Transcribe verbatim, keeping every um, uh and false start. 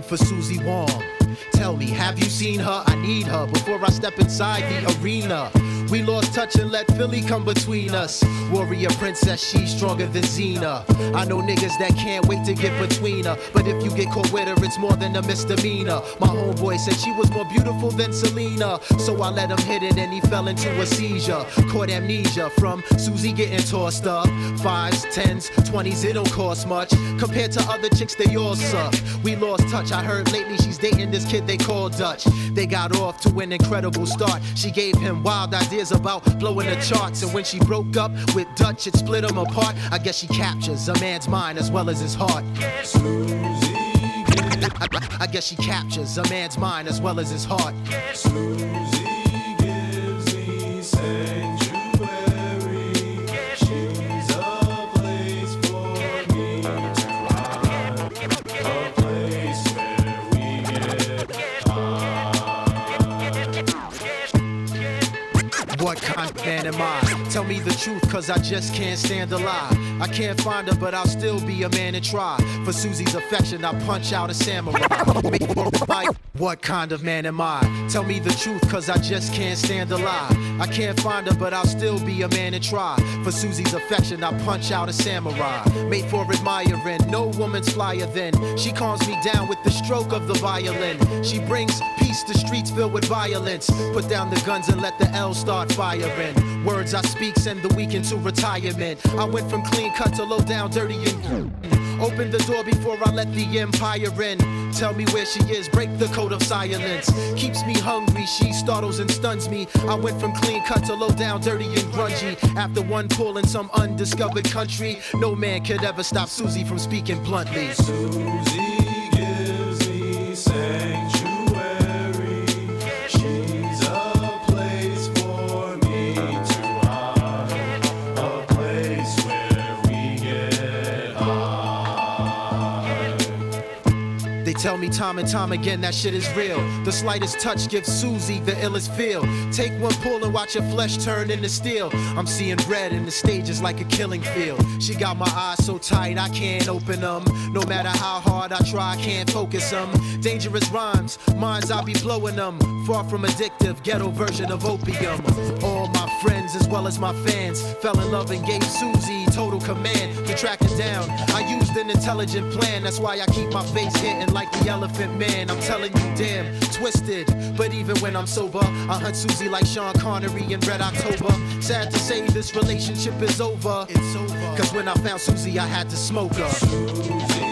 for Susie Wong. Tell me, have you seen her? I need her before I step inside the arena. We lost touch and let Philly come between us. Warrior princess, she's stronger than Xena. I know niggas that can't wait to get between her, but if you get caught with her, it's more than a misdemeanor. My homeboy said she was more beautiful than Selena, so I let him hit it and he fell into a seizure. Caught amnesia from Susie getting tossed up. Fives, tens, twenties, it don't cost much. Compared to other chicks, they all suck. We lost touch, I heard lately she's dating this kid they call Dutch. They got off to an incredible start. She gave him wild ideas about blowing the charts, and when she broke up with Dutch, it split them apart. I guess she captures a man's mind as well as his heart. Susie, I, I guess she captures a man's mind as well as his heart. Susie gives me sanctuary. She's a place for me to ride, a place where we get high. What kind of man am I? Tell me the truth, cause I just can't stand a lie. I can't find her, but I'll still be a man and try. For Susie's affection, I punch out a samurai. What kind of man am I? Tell me the truth, cause I just can't stand a lie. I can't find her, but I'll still be a man and try. For Susie's affection, I punch out a samurai. Made for admiring, no woman's flyer than. She calms me down with the stroke of the violin. She brings peace to streets filled with violence. Put down the guns and let the L start firing. Words I speak send the weak into retirement. I went from clean cut to low down, dirty and open the door before I let the empire in. Tell me where she is, break the code of silence. Keeps me hungry, she startles and stuns me. I went from clean cut to low down, dirty and grungy. After one pull in some undiscovered country, no man could ever stop Susie from speaking bluntly. Susie gives me sanctuary. She's a place for me to hide, a place where we get high. They tell me time and time again that shit is real. The slightest touch gives Susie the illest feel. Take one pull and watch your flesh turn into steel. I'm seeing red and the stage is like a killing field. She got my eyes so tight I can't open them. No matter how hard I try, I can't focus them. Dangerous rhymes, minds I be blowing them. Far from addictive, ghetto version of opium. All my friends as well as my fans fell in love and gave Susie total command to track her down. I used an intelligent plan, that's why I keep my face hitting like the Elephant Man. I'm telling you, damn, twisted. But even when I'm sober, I hunt Susie like Sean Connery in Red October. Sad to say this relationship is over. It's over. Cause when I found Susie, I had to smoke her. Susie.